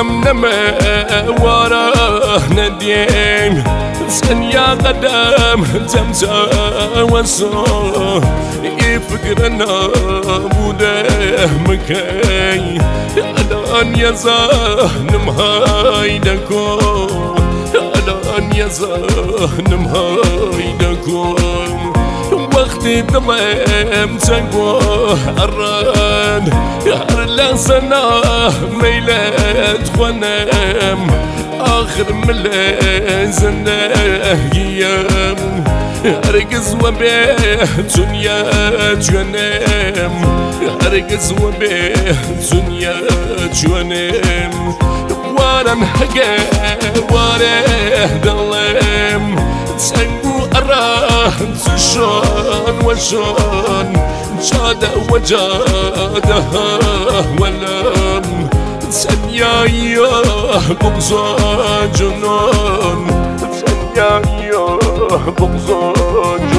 نما وراه نديم سنيا قدام تمسى وصو يفكرنا بوده مكاي الان يزان مهايدكو الان يزان مهايدكو وقتي دمم تنقو الران هرلا سنة ميلاد خنم آخر ملازنا ايام ارقز وبيه دنيا جنم ارقز وبيه دنيا جنم وانا محقا وانا دلم تنقو الران تشون وشون جاد وجادها ولم سنيا يا بغزا جنون سنيا يا بغزا